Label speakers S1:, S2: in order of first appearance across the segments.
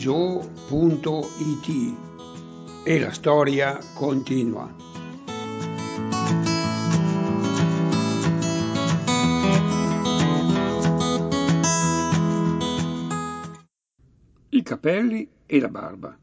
S1: joe.it e la storia continua. I capelli e la barba.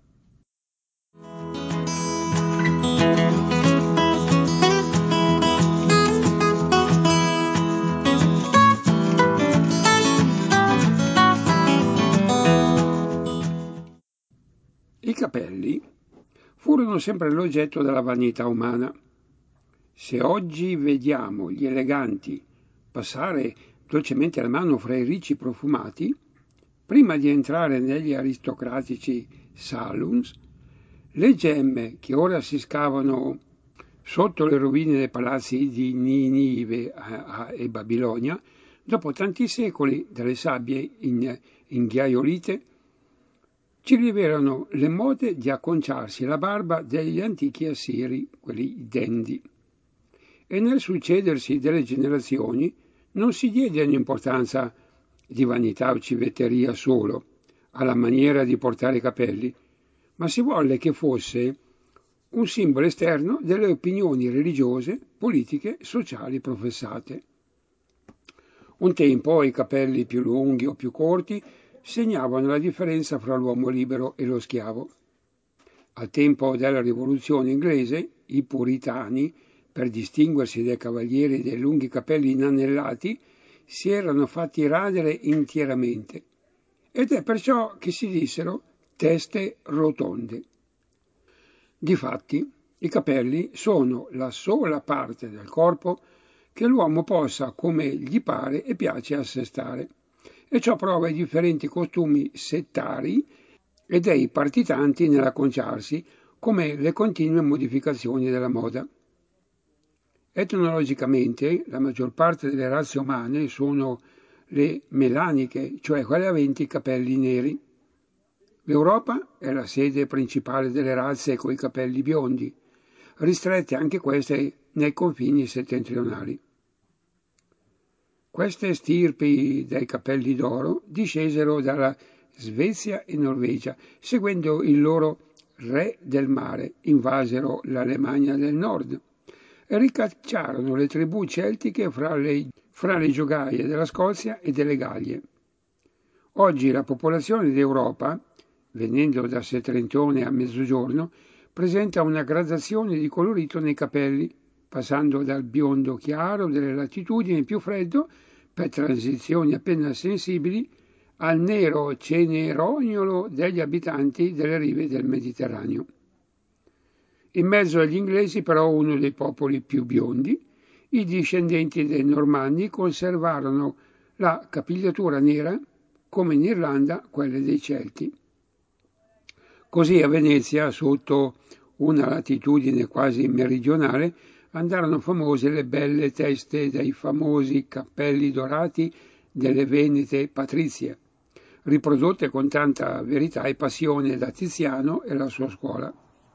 S1: I capelli furono sempre l'oggetto della vanità umana. Se oggi vediamo gli eleganti passare dolcemente la mano fra i ricci profumati, prima di entrare negli aristocratici saloons, le gemme che ora si scavano sotto le rovine dei palazzi di Ninive e Babilonia, dopo tanti secoli delle sabbie inghiaiolite, ci rivelano le mode di acconciarsi la barba degli antichi assiri, quelli dendi. E nel succedersi delle generazioni non si diede un'importanza di vanità o civetteria solo alla maniera di portare i capelli, ma si volle che fosse un simbolo esterno delle opinioni religiose, politiche, sociali professate. Un tempo i capelli più lunghi o più corti segnavano la differenza fra l'uomo libero e lo schiavo. Al tempo della rivoluzione inglese, i puritani, per distinguersi dai cavalieri dei lunghi capelli inanellati, si erano fatti radere intieramente, ed è perciò che si dissero teste rotonde. Difatti, i capelli sono la sola parte del corpo che l'uomo possa, come gli pare e piace, assestare, e ciò prova i differenti costumi settari e dei partitanti nell'acconciarsi, come le continue modificazioni della moda. Etnologicamente, la maggior parte delle razze umane sono le melaniche, cioè quelle aventi i capelli neri. L'Europa è la sede principale delle razze coi capelli biondi, ristrette anche queste nei confini settentrionali. Queste stirpi dai capelli d'oro discesero dalla Svezia e Norvegia, seguendo il loro re del mare, invasero l'Alemagna del Nord e ricacciarono le tribù celtiche fra le giogaie della Scozia e delle Gallie. Oggi la popolazione d'Europa, venendo da settentrione a mezzogiorno, presenta una gradazione di colorito nei capelli, passando dal biondo chiaro delle latitudini più freddo, per transizioni appena sensibili, al nero cenerognolo degli abitanti delle rive del Mediterraneo. In mezzo agli inglesi, però, uno dei popoli più biondi, i discendenti dei Normanni conservarono la capigliatura nera, come in Irlanda quelle dei Celti. Così a Venezia, sotto una latitudine quasi meridionale, andarono famose le belle teste dei famosi cappelli dorati delle venete patrizie, riprodotte con tanta verità e passione da Tiziano e la sua scuola.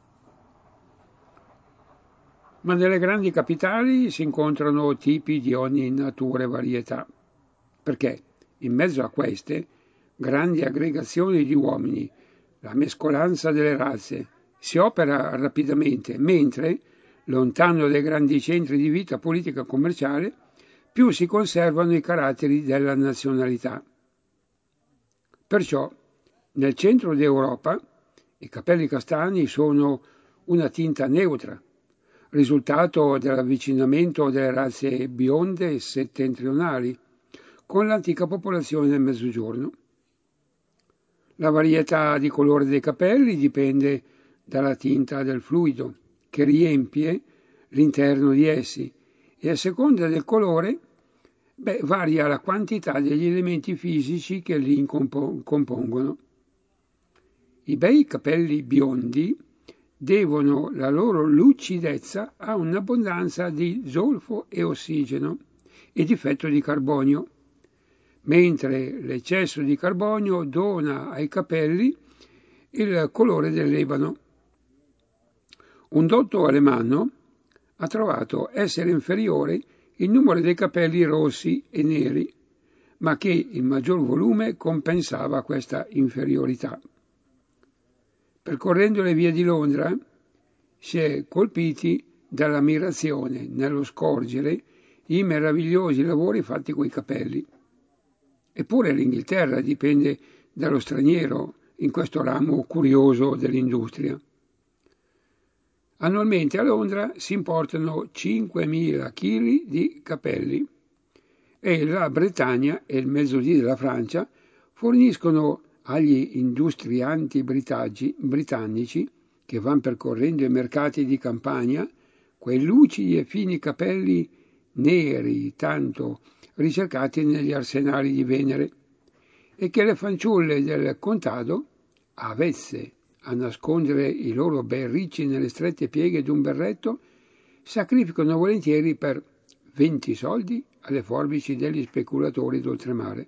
S1: Ma nelle grandi capitali si incontrano tipi di ogni natura e varietà, perché in mezzo a queste grandi aggregazioni di uomini, la mescolanza delle razze si opera rapidamente, mentre, lontano dai grandi centri di vita politica e commerciale, più si conservano i caratteri della nazionalità. Perciò, nel centro d'Europa, i capelli castani sono una tinta neutra, risultato dell'avvicinamento delle razze bionde settentrionali con l'antica popolazione del Mezzogiorno. La varietà di colore dei capelli dipende dalla tinta del fluido che riempie l'interno di essi e a seconda del colore varia la quantità degli elementi fisici che li compongono. I bei capelli biondi devono la loro lucidezza a un'abbondanza di zolfo e ossigeno e difetto di carbonio, mentre l'eccesso di carbonio dona ai capelli il colore dell'ebano. Un dotto alemanno ha trovato essere inferiore il numero dei capelli rossi e neri, ma che il maggior volume compensava questa inferiorità. Percorrendo le vie di Londra si è colpiti dall'ammirazione nello scorgere i meravigliosi lavori fatti coi capelli. Eppure l'Inghilterra dipende dallo straniero in questo ramo curioso dell'industria. Annualmente a Londra si importano 5.000 kg di capelli e la Bretagna e il mezzodì della Francia forniscono agli industrianti britannici che van percorrendo i mercati di campagna quei lucidi e fini capelli neri tanto ricercati negli arsenali di Venere e che le fanciulle del contado, avvezze a nascondere i loro bei ricci nelle strette pieghe d'un berretto, sacrificano volentieri per 20 soldi alle forbici degli speculatori d'oltremare.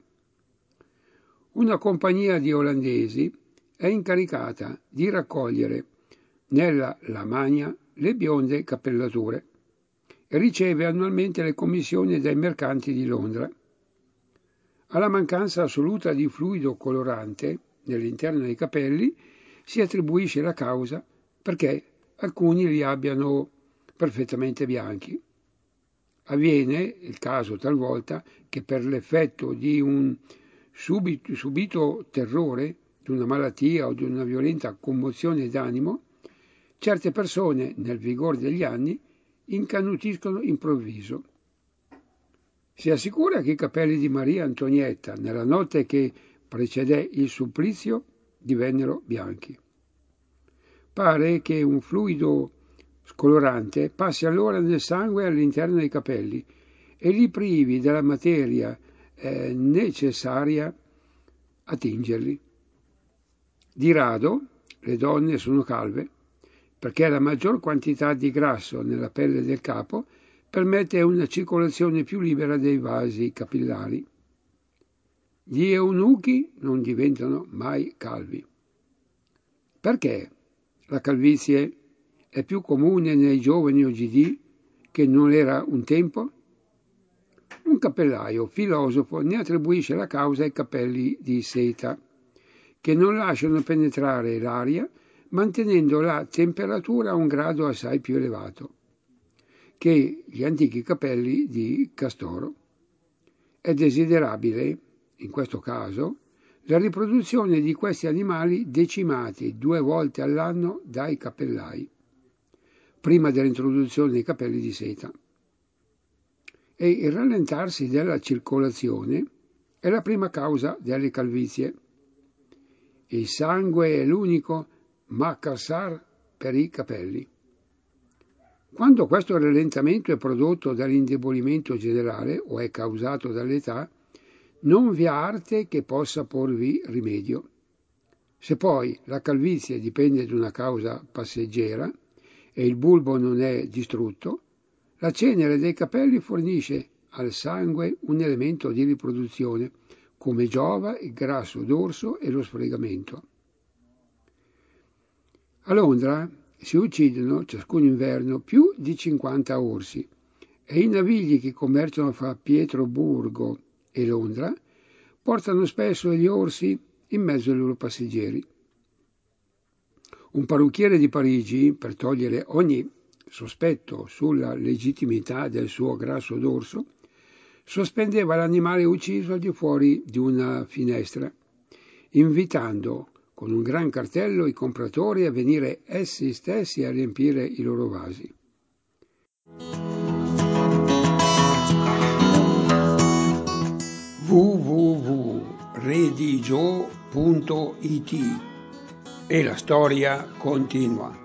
S1: Una compagnia di olandesi è incaricata di raccogliere nella Lamagna le bionde cappellature e riceve annualmente le commissioni dai mercanti di Londra. Alla mancanza assoluta di fluido colorante nell'interno dei capelli si attribuisce la causa perché alcuni li abbiano perfettamente bianchi. Avviene il caso talvolta che per l'effetto di un subito terrore, di una malattia o di una violenta commozione d'animo, certe persone, nel vigore degli anni, incanutiscono improvviso. Si assicura che i capelli di Maria Antonietta, nella notte che precedé il supplizio, divennero bianchi. Pare che un fluido scolorante passi allora nel sangue all'interno dei capelli e li privi della materia necessaria a tingerli. Di rado le donne sono calve perché la maggior quantità di grasso nella pelle del capo permette una circolazione più libera dei vasi capillari. Gli eunuchi non diventano mai calvi. Perché la calvizie è più comune nei giovani oggidì che non era un tempo? Un cappellaio filosofo ne attribuisce la causa ai capelli di seta, che non lasciano penetrare l'aria mantenendo la temperatura a un grado assai più elevato che gli antichi capelli di castoro. È desiderabile, in questo caso, la riproduzione di questi animali decimati 2 volte all'anno dai cappellai, prima dell'introduzione dei capelli di seta. E il rallentarsi della circolazione è la prima causa delle calvizie. Il sangue è l'unico macassar per i capelli. Quando questo rallentamento è prodotto dall'indebolimento generale o è causato dall'età, non vi ha arte che possa porvi rimedio. Se poi la calvizie dipende da una causa passeggera e il bulbo non è distrutto, la cenere dei capelli fornisce al sangue un elemento di riproduzione, come giova il grasso d'orso e lo sfregamento. A Londra si uccidono ciascun inverno più di 50 orsi e i navigli che commerciano fra Pietroburgo e Londra portano spesso gli orsi in mezzo ai loro passeggeri. Un parrucchiere di Parigi, per togliere ogni sospetto sulla legittimità del suo grasso d'orso, sospendeva l'animale ucciso al di fuori di una finestra, invitando con un gran cartello i compratori a venire essi stessi a riempire i loro vasi. www.redigio.it E la storia continua.